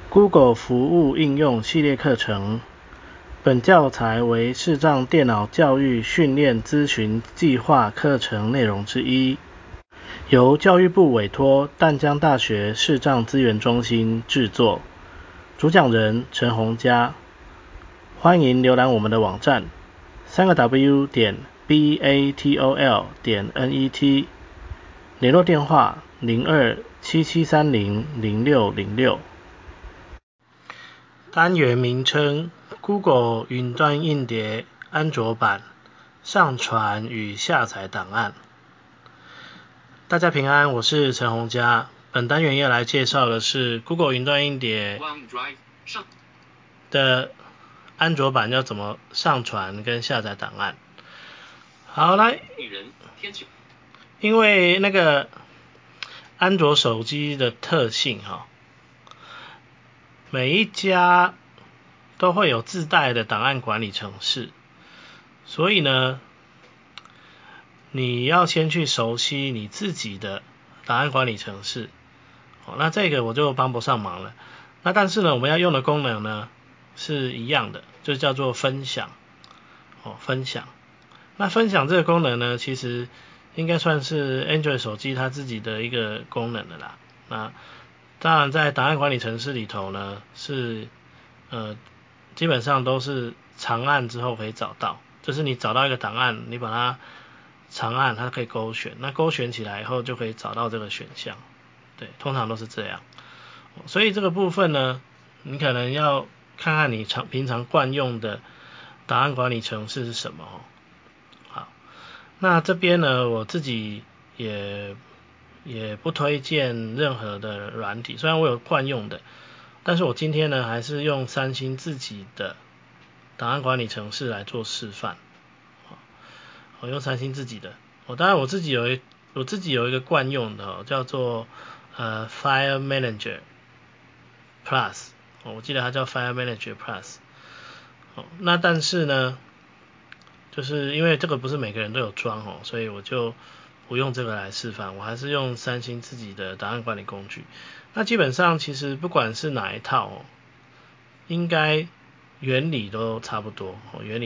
Google 服务应用系列课程，本教材为视障电脑教育训练咨询计划课程内容之一，由教育部委托淡江大学视障资源中心制作，主讲人陈宏嘉。欢迎浏览我们的网站3w.batol.net， 联络电话02-7730-0606。单元名称 Google 云端硬碟安卓版上传与下载档案。大家平安，我是陈宏嘉。本单元要来介绍的是 Google 云端硬碟的安卓版要怎么上传跟下载档案。好，来，因为那个安卓手机的特性每一家都会有自带的档案管理程式，所以呢，你要先去熟悉你自己的档案管理程式。那这个我就帮不上忙了。那但是呢，我们要用的功能呢是一样的，就叫做分享。分享。那分享这个功能呢，其实应该算是 Android 手机它自己的一个功能的啦。那当然在档案管理程式里头呢，是基本上都是长按之后可以找到，就是你找到一个档案，你把它长按，它可以勾选，那勾选起来以后就可以找到这个选项。对，通常都是这样。所以这个部分呢，你可能要看看你平常惯用的档案管理程式是什么。好，那这边呢，我自己也不推荐任何的软体，虽然我有惯用的，但是我今天呢还是用三星自己的档案管理程式来做示范。我用三星自己的，当然我自己有一个惯用的叫做File Manager Plus， 我记得它叫 File Manager Plus。那但是呢，就是因为这个不是每个人都有装所以我就不用这个来示范，我还是用三星自己的档案管理工具。那基本上其实不管是哪一套应该原理都差不多。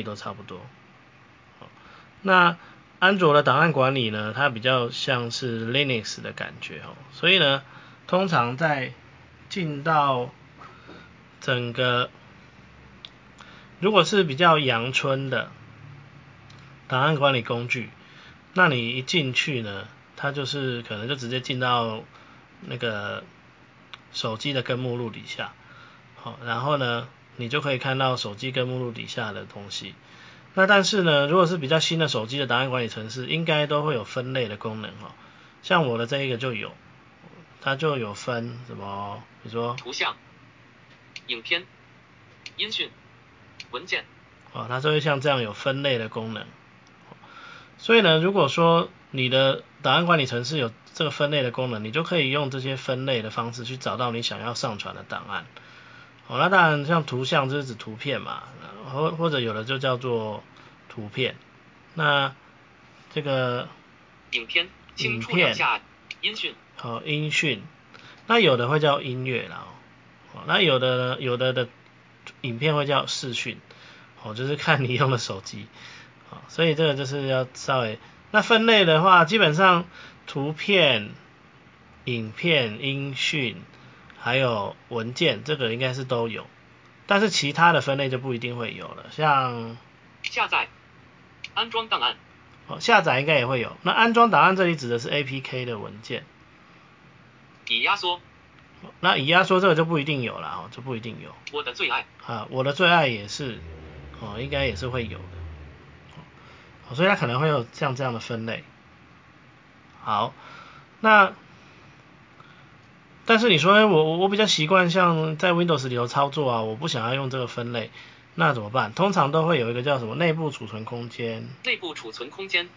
那安卓的档案管理呢，它比较像是 Linux 的感觉所以呢，通常在进到整个如果是比较阳春的档案管理工具，那你一进去呢，它就是可能就直接进到那个手机的根目录底下。然后呢，你就可以看到手机根目录底下的东西。那但是呢，如果是比较新的手机的档案管理程式，应该都会有分类的功能像我的这一个就有，它就有分什么，比如说图像、影片、音讯、文件它就会像这样有分类的功能。所以呢，如果说你的档案管理程式有这个分类的功能，你就可以用这些分类的方式去找到你想要上传的档案。那当然像图像就是指图片嘛，或者有的就叫做图片。那这个影片下音讯音讯，那有的会叫音乐啦那有的影片会叫视讯就是看你用的手机所以这个就是要稍微那分类的话，基本上图片、影片、音讯还有文件，这个应该是都有，但是其他的分类就不一定会有了，像下载、安装档案下载应该也会有。那安装档案这里指的是 APK 的文件。 已压缩， 那已压缩这个就不一定有了就不一定有。 我的最爱我的最爱也是应该也是会有的所以它可能会有像这样的分类。好，那但是你说我比较习惯像在 Windows 里头操作我不想要用这个分类，那怎么办？通常都会有一个叫什么内部储存空间。 内部储存空间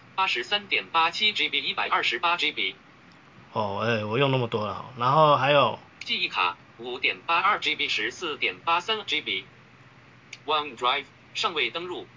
83.87GB 128GB 我用那么多了然后还有记忆卡 5.82GB 14.83GB OneDrive 尚未登录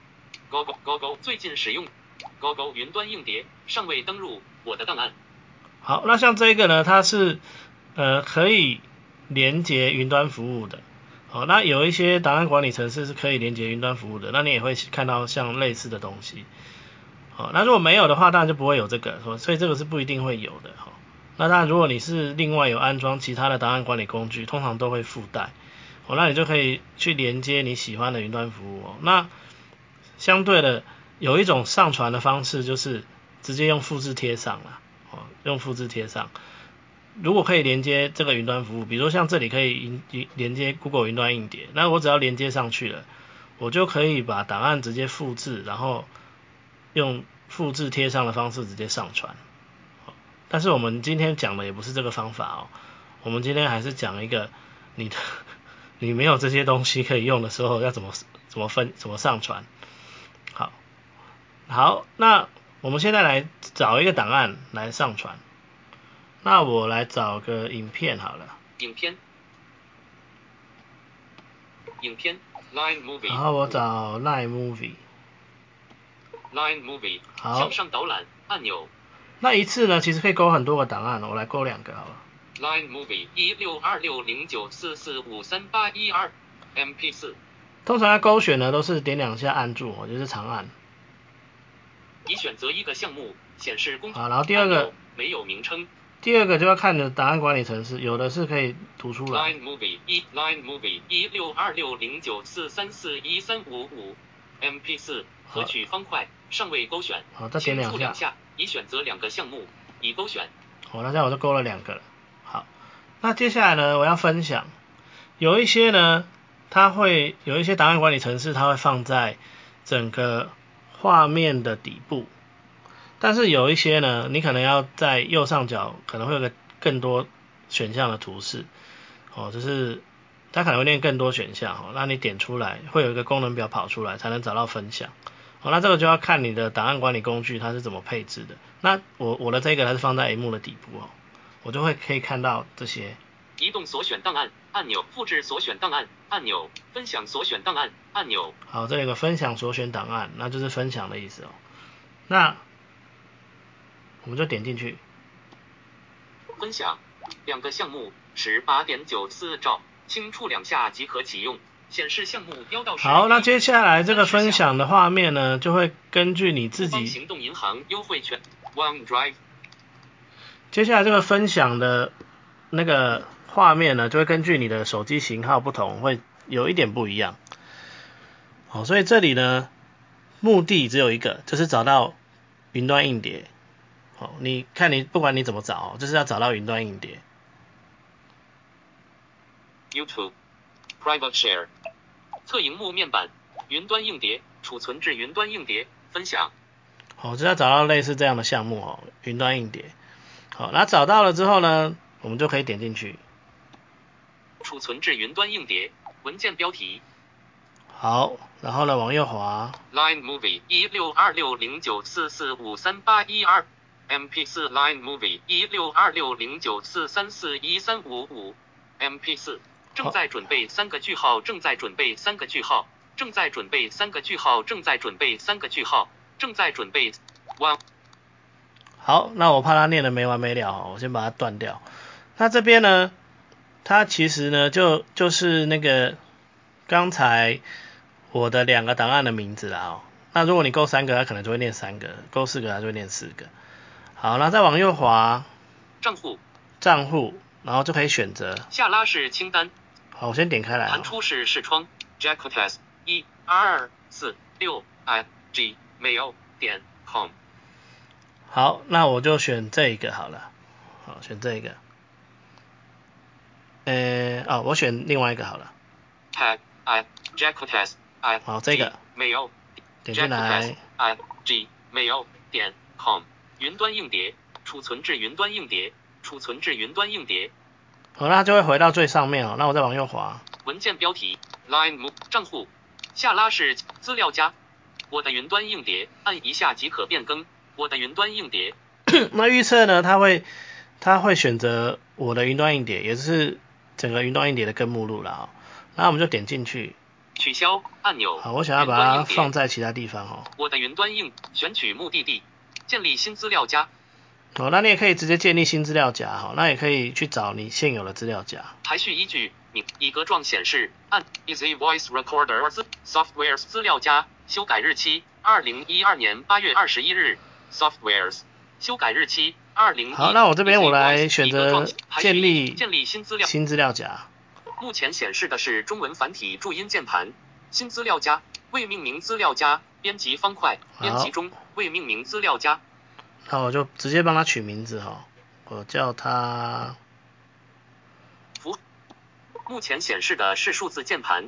Google 最近使用 Google 云端硬碟尚未登录我的档案。 好，那像这个呢，它是可以连接云端服务的。好，那有一些档案管理程式是可以连接云端服务的，那你也会看到像类似的东西。好，那如果没有的话，当然就不会有这个，所以这个是不一定会有的。好，那当然如果你是另外有安装其他的档案管理工具，通常都会附带。好，那你就可以去连接你喜欢的云端服务。那相对的，有一种上传的方式就是直接用复制贴上啦，用复制贴上。如果可以连接这个云端服务，比如说像这里可以连接 Google 云端硬碟，那我只要连接上去了，我就可以把档案直接复制，然后用复制贴上的方式直接上传。但是我们今天讲的也不是这个方法哦，我们今天还是讲一个你没有这些东西可以用的时候要怎么上传。好，那我们现在来找一个档案来上传。那我来找个影片好了。 影片 Line Movie， 然后我找 Line Movie。 好，向上导览按钮。 那一次呢其实可以勾很多个档案，我来勾2个好了。 Line Movie 162609445381 MP4。 通常要勾选呢都是点2下按住，就是长按。 已选择一个项目，显示工作。 好，然后第二个没有名称。 第二个就要看你的档案管理程式，有的是可以读出来。 Line Movie 16260944341355 MP4 合取方块尚未勾选。 好，再点2下。 已选择2个项目，已勾选。 好，那这样我就勾了2个了。好，那接下来呢，我要分享。有一些呢，有一些档案管理程式，它会放在整个画面的底部。但是有一些呢，你可能要在右上角可能会有个更多选项的图示，就是它可能会念更多选项，那你点出来会有一个功能表跑出来，才能找到分享。那这个就要看你的档案管理工具它是怎么配置的。那我的这个它是放在萤幕的底部，我就可以看到这些。 移动所选档案按钮，复制所选档案按钮，分享所选档案按钮。 好，这里有个分享所选档案，那就是分享的意思。那我们就点进去。 分享2个项目18.94兆，轻触2下即可启用。显示项目标到。 好，那接下来这个分享的画面呢，就会根据你自己。 行动银行优惠券 OneDrive。 接下来这个分享的那个画面呢，就会根据你的手机型号不同，会有一点不一样。好，所以这里呢，目的只有一个，就是找到云端硬碟。好，你看不管你怎么找，就是要找到云端硬碟。 YouTube Private Share 侧萤幕面板云端硬碟储存至云端硬碟分享。 好，就要找到类似这样的项目云端硬碟。好，那找到了之后呢，我们就可以点进去。 储存至云端硬碟文件标题。 好，然后呢往右滑。 Line Movie 162609445381 MP4 Line Movie 162609441355 MP4。正在准备3个句号，正在准备3个句号，正在准备3个句号，正在准备3个句号，正在准备1。 好，那我怕它念得没完没了，我先把它断掉。那这边呢，它其实呢就是那个刚才我的2个档案的名字啦。那如果你勾3个，它可能就会念3个；勾4个，它就会念4个。好，那再往右滑，账户，然后就可以选择下拉式清单。 好，我先点开来。 弹出式视窗 Jackotes 12465@gmail.com。 好，那我就选这个好了。好，选这个。我选另外一个好了。 Jackotes 好，这个。点进来。 gmail.com 云端硬碟，储存至云端硬碟，储存至云端硬碟。 好，那它就会回到最上面那我再往右滑。 文件标题 Line Move 账户下拉式资料夹。我的云端硬碟，按一下即可变更。我的云端硬碟。 那预测呢？它会选择我的云端硬碟，也就是整个云端硬碟的根目录啦。那我们就点进去。 取消按钮。 好，我想要把它放在其他地方我的云端硬选取目的地，建立新资料夹。 哦，那你也可以直接建立新资料夹，那也可以去找你现有的资料夹。 排序依据，以格状显示，按 Easy Voice Recorder Softwares 资料夹，修改日期2012年8月21日 Softwares 修改日期2012。 好，那我这边我来选择建立新资料夹。 目前显示的是中文繁体注音键盘。新资料夹未命名资料夹编辑方块编辑中未命名资料夹。 那我就直接帮它取名字我叫它。 目前显示的是数字键盘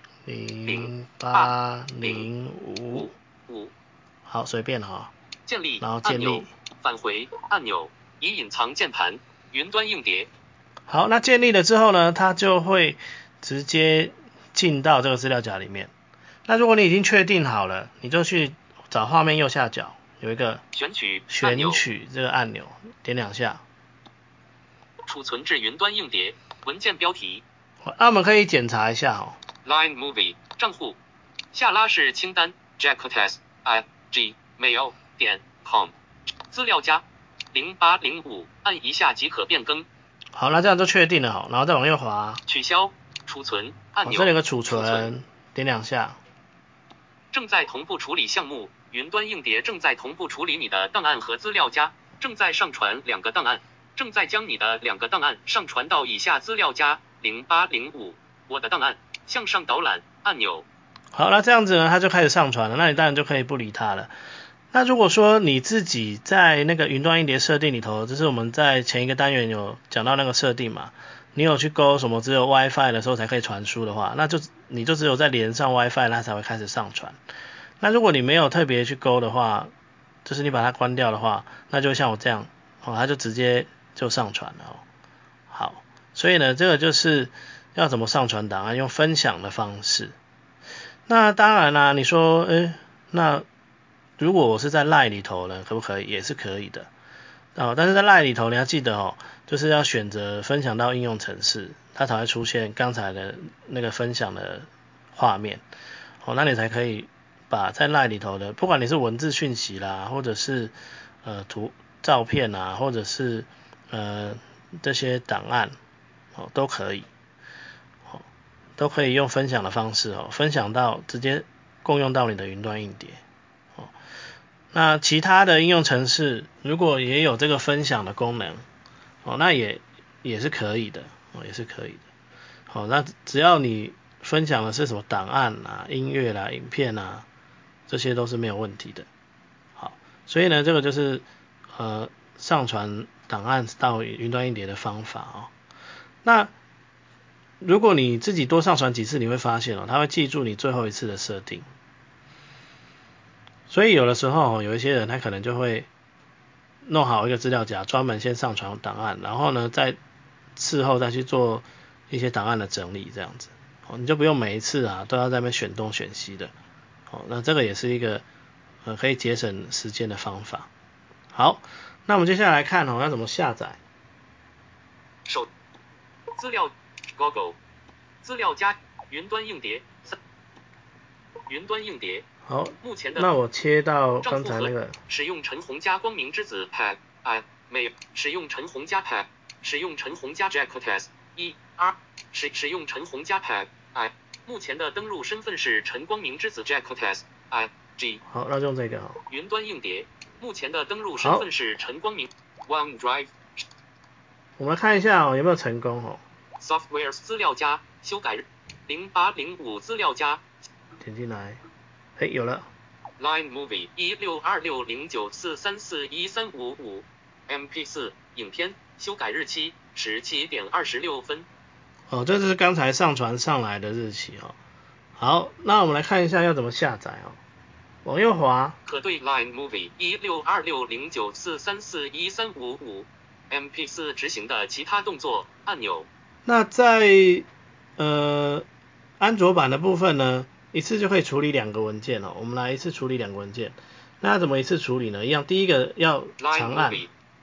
0805。好，随便建立， 然后建立， 返回按钮，已隐藏键盘，云端硬碟。 好，那建立了之后呢，它就会直接进到这个资料夹里面。那如果你已经确定好了，你就去找画面右下角有一个选取这个按钮，点2下。 储存至云端硬碟，文件标题。 那我们可以检查一下 Line Movie 账户下拉式清单 jackotes@gmail.com 资料夹0805，按一下即可变更。 好，那这样就确定了然后再往右滑， 取消储存按钮。 这里有个储存，点2下。 正在同步处理项目，云端硬碟正在同步处理你的档案和资料夹，正在上传2个档案，正在将你的2个档案上传到以下资料夹0805，我的档案，向上导览按钮。 好，那这样子呢，它就开始上传了，那你当然就可以不理它了。那如果说你自己在那个云端硬碟设定里头，就是我们在前一个单元有讲到那个设定嘛，你有去勾什么只有 WiFi 的时候才可以传输的话，那你就只有在连上 WiFi 它才会开始上传。那如果你没有特别去勾的话，就是你把它关掉的话，那就像我这样它就直接就上传了好，所以呢，这个就是要怎么上传档案，用分享的方式。那当然啦，你说那如果我是在 LINE 里头呢，可不可以？也是可以的但是在 LINE 里头你要记得就是要选择分享到应用程式，它才会出现刚才的那个分享的画面那你才可以把在 LINE 里头的，不管你是文字讯息啦，或者是照片啊，或者是这些档案都可以用分享的方式分享到直接共用到你的云端硬碟那其他的应用程式如果也有这个分享的功能那也是可以的也是可以的那只要你分享的是什么档案啊、音乐啦、影片啊，这些都是没有问题的。好，所以呢，这个就是上传档案到云端硬碟的方法那如果你自己多上传几次，你会发现它会记住你最后一次的设定。所以有的时候有一些人他可能就会弄好一个资料夹，专门先上传档案，然后呢再事后再去做一些档案的整理，这样子你就不用每一次都要在那边选东选西的那这个也是一个可以节省时间的方法。好，那我们接下来看要怎么下载。 资料 Google 资料夹云端硬碟云端硬碟。 好， 目前的那我切到刚才那个使用陈红加光明之子 Pad 没有使用陈红加 Pad 使用陈红加 Jackotes ER 使用陈红加 Pad 目前的登录身份是陈光明之子 Jackotes G 好，那就用这个云端硬碟目前的登录身份是陈光明 OneDrive 我们看一下有没有成功 Softwares 资料夹修改0805资料夹点进来有了 Line Movie 16260943413555 MP4 影片修改日期17点26分这是刚才上传上来的日期好，那我们来看一下要怎么下载往右滑可对 Line Movie 16260943413555 MP4 执行的其他动作按钮。 那在安卓版的部分呢，一次就可以处理2个文件我们来一次处理2个文件。那怎么一次处理呢？一样，第一个要长按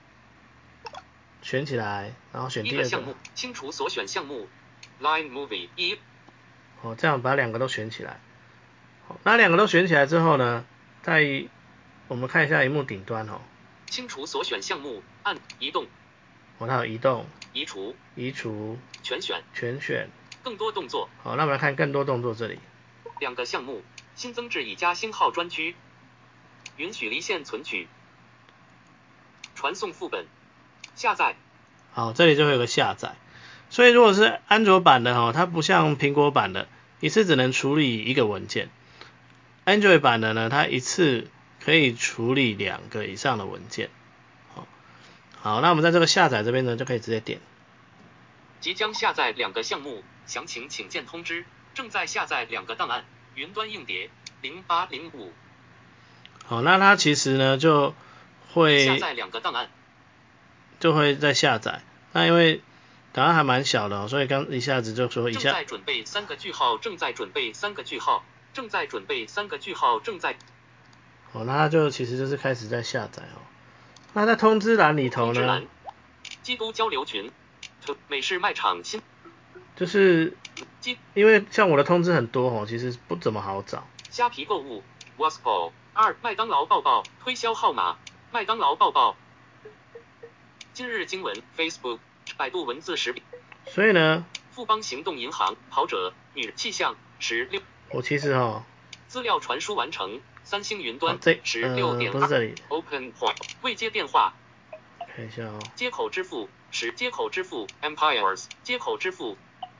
选起来，然后选第二个项目，清除所选项目 Line Movie 这样把2个都选起来。那2个都选起来之后呢，我们看一下萤幕顶端清除所选项目，按移动。 它有移动、 移除、 全选。 更多动作。 好，那我们来看更多动作这里。 2个项目，新增至已加星号专区，允许离线存取，传送副本，下载。 好，这里就会有个下载。所以如果是安卓版的它不像苹果版的一次只能处理一个文件。Android 版的呢，它一次可以处理2个以上的文件。好，那我们在这个下载这边呢，就可以直接点。 即将下载2个项目，详情请见通知。正在下载2个档案，云端硬碟0805。 好，那它其实呢就会下载2个档案， 就会再下载。那因为档案还蛮小的所以刚一下子就说正在准备3个句号，正在准备3个句号，正在准备3个句号，正在。 那它就其实就是开始在下载那在通知栏里头呢， 基督交流群，美式卖场新， 就是因为像我的通知很多其实不怎么好找。 虾皮购物 ，Waspo 2麦当劳报报推销号码，麦当劳报报。今日经文 Facebook 百度文字识别。 所以呢， 富邦行动银行跑者女气象16。 我其实资料传输完成，三星云端16点不是这里 Open Point 未接电话。 看一下接口支付接口支付 Empires 接口支付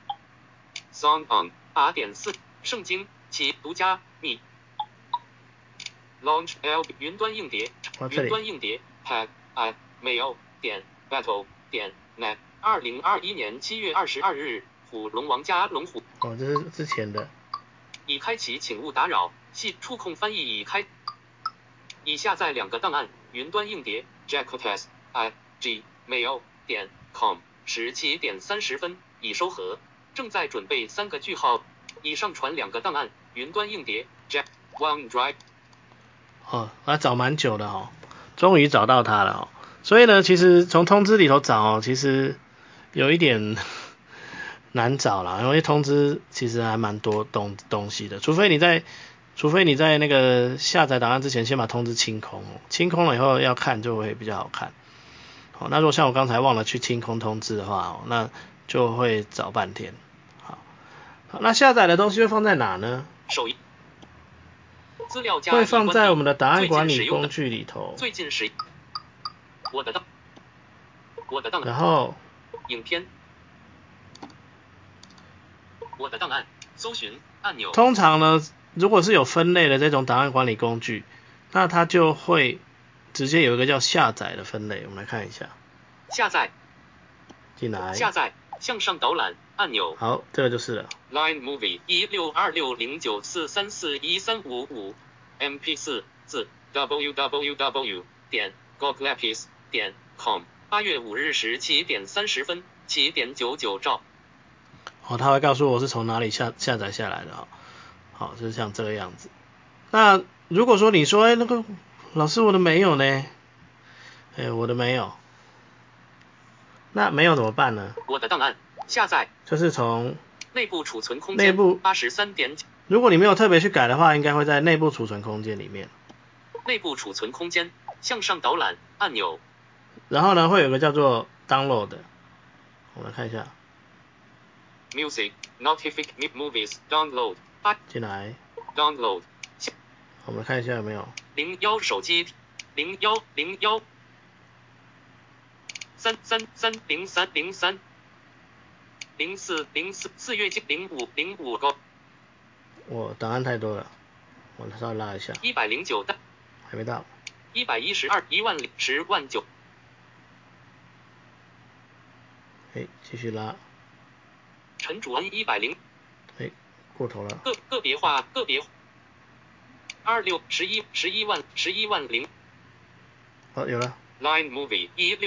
Song On 8.4圣经其独家密 Launch L 云端硬碟云端硬碟 Tag I Mail 点 Battle 点 Net 2021年7月22日虎龙王家龙虎。 这是之前的。 已开启请勿打扰，系触控翻译已开。已下载2个档案，云端硬碟 Jackotes I G Mail 点 com 17点30分已收合，正在准备3个句号。已上传2个档案，云端硬碟 Jack OneDrive。 我找蛮久的终于找到它了所以呢，其实从通知里头找其实有一点难找啦，因为通知其实还蛮多东西的，除非你在那个下载档案之前先把通知清空，清空了以后要看就会比较好看。那如果像我刚才忘了去清空通知的话那就会找半天。好，那下载的东西会放在哪呢？ 资料夹会放在我们的档案管理工具里头。 最近使我的档然后影片我的档案搜寻按钮。 通常呢，如果是有分类的这种档案管理工具，那它就会直接有一个叫下载的分类。我们来看一下。 下载。 进来。 下载。向上导览按钮。 好，这个就是了。 Line Movie 162609434155 MP4 自 www 点 googlapis 点 com 8月5日17点30分7点99兆。 他会告诉我是从哪里下载下来的好，就是像这个样子。那如果说你说那个老师我的没有呢？我的没有。那没有怎么办呢？ 我的档案下载就是从内部储存空间83点。 如果你没有特别去改的话，应该会在内部储存空间里面。 内部储存空间向上导览按钮。 然后呢，会有个叫做 download 的，我们来看一下。 Music Notification Movies Download 进来 Download 我们看一下有没有。 01手机0101 3330303 0404月0505个。 我档案太多了，我稍微拉一下。 109的还没到。 112 10010万9。 继续拉。 陈主恩100。 过头了。 个别化26 11万0。 有了。 Line Movie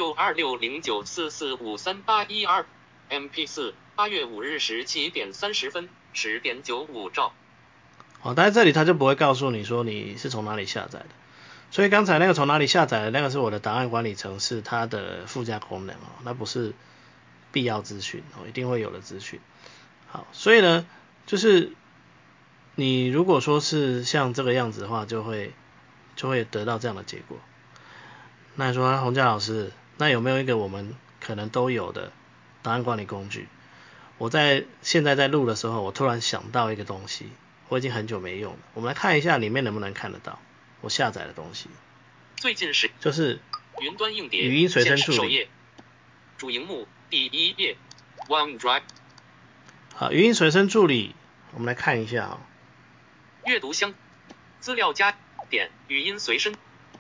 16260944538112 MP4 8月5日17点30分10点95兆。 但是这里它就不会告诉你说你是从哪里下载的，所以刚才那个从哪里下载的那个是我的档案管理程式它的附加功能那不是必要资讯一定会有的资讯。好，所以呢，就是你如果说是像这个样子的话，就会得到这样的结果。 那你说洪家老师，那有没有一个我们可能都有的档案管理工具？我现在在录的时候，我突然想到一个东西，我已经很久没用了。我们来看一下里面能不能看得到我下载的东西。 最近是就是云端硬碟语音随身助理。 首页主荧幕第1页 OneDrive。 好，语音随身助理，我们来看一下阅读箱资料夹点语音随身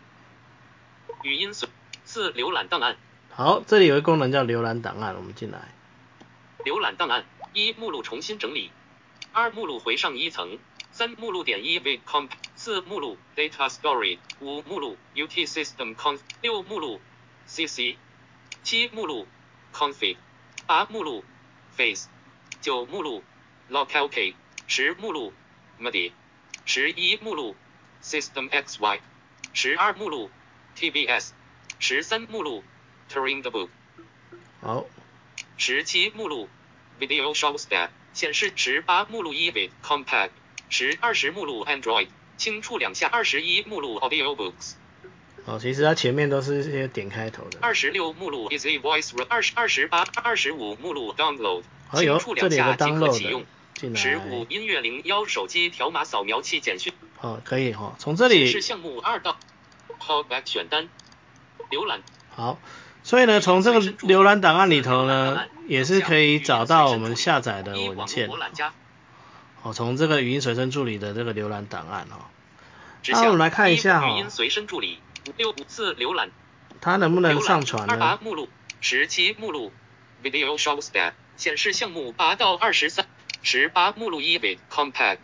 次浏览档案。 好，这里有一个功能叫浏览档案，我们进来。 浏览档案：1目录重新整理，2目录回上一层，3目录点1 vid comp， 4目录 data storage， 5目录 ut system conf， 6目录 cc， 7目录 config， 8目录 face， 9目录 localk， 10目录 midi， 11目录 system xy， 12目录 tbs， 13目录 Turing the book。 好。 17目录 Video Showstat 显示18目录 eBit Compact 20目录 Android 轻触两下21目录 Audiobooks。 其实它前面都是一些点开头的。 26目录 Easy Voice 25目录 Download 轻触两这里有个下即可 download 启用。 进来。 15音乐01手机条码扫描器简讯。 可以从这里显示项目2到 Callback 选单浏览。好， 所以呢，从这个浏览档案里头呢，也是可以找到我们下载的文件。从这个语音随身助理的这个浏览档案那我们来看一下语音随身助理5次浏览， 它能不能上传呢 ？28目录17目录 Video Showstat 显示项目8到23 18目录 eBit Compact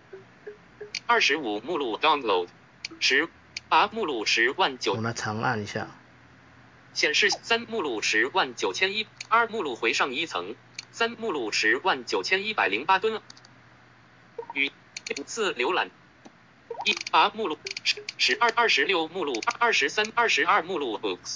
25目录 Download 18目录10万9。 我们来长按一下。 显示3目录10万9100 2目录回上一层3目录10万9108吨。与5次浏览18目录26目录23 22目录 Books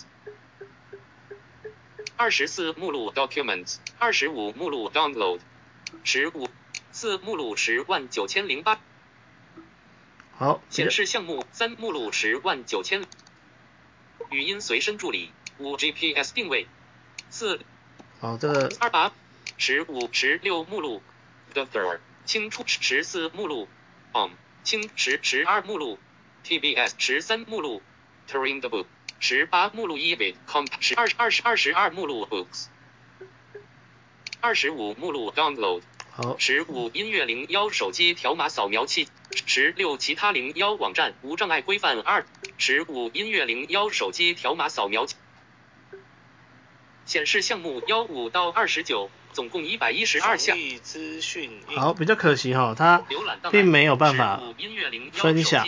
24目录 Documents 25目录 Download 15 4目录10万9008。 好， 显示项目3目录10万9000。语音随身助理5 GPS 定位4。 这个 28 15 16目录 The Third 轻触14目录 轻12目录 TBS 13目录 Turing the book 18目录 eBit Comp 22目录 Books 25目录 Download 15音乐01手机条码扫描器16其他01网站无障碍规范2 15音乐01手机条码扫描器。显示项目15到29总共112项。 好，比较可惜它并没有办法分享。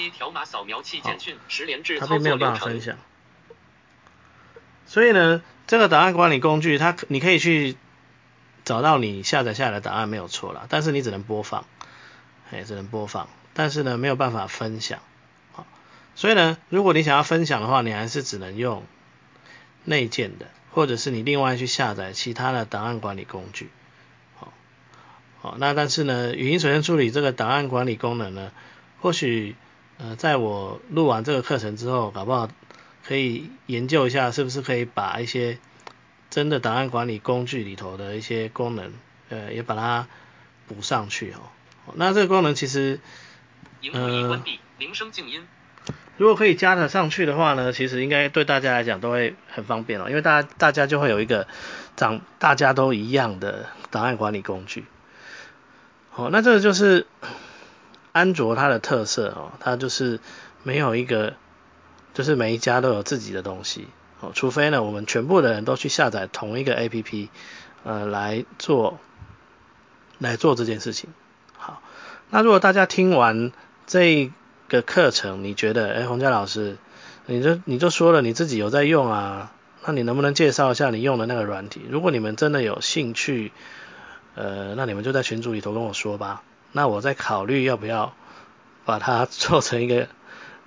它并没有办法分享。所以呢，这个档案管理工具你可以去找到你下载下来的档案没有错啦，但是你只能播放。但是呢没有办法分享。所以呢，如果你想要分享的话，你还是只能用内建的，或者是你另外去下载其他的档案管理工具。那但是呢，语音随身助理这个档案管理功能呢，或许在我录完这个课程之后，搞不好可以研究一下，是不是可以把一些真的档案管理工具里头的一些功能，也把它补上去。那这个功能其实荧幕已关闭，铃声静音。 如果可以加得上去的话呢，其实应该对大家来讲都会很方便因为大家就会有一个大家都一样的档案管理工具。那这个就是安卓它的特色它就是没有一个，就是每一家都有自己的东西除非呢我们全部的人都去下载同一个 APP 来做这件事情。好，那如果大家听完这个课程，你觉得洪家老师你就说了你自己有在用啊，那你能不能介绍一下你用的那个软体？如果你们真的有兴趣那你们就在群组里头跟我说吧，那我再考虑要不要把它做成一个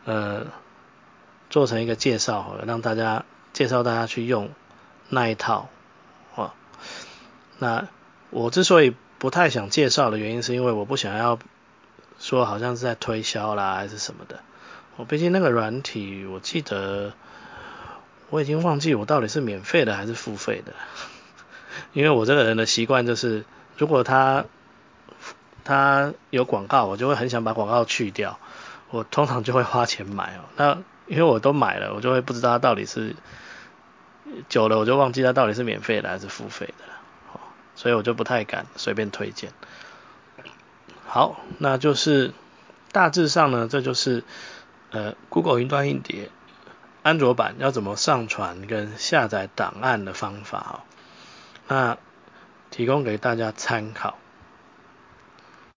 介绍让大家介绍大家去用那一套那我之所以不太想介绍的原因是因为我不想要说好像是在推销啦还是什么的。毕竟那个软体我记得我已经忘记我到底是免费的还是付费的，因为我这个人的习惯就是，如果他有广告，我就会很想把广告去掉，我通常就会花钱买哦。那因为我都买了，我就会不知道它到底是久了，我就忘记它到底是免费的还是付费的了，所以我就不太敢随便推荐。好，那就是大致上呢，这就是Google 云端硬碟安卓版要怎么上传跟下载档案的方法哦。那提供给大家参考。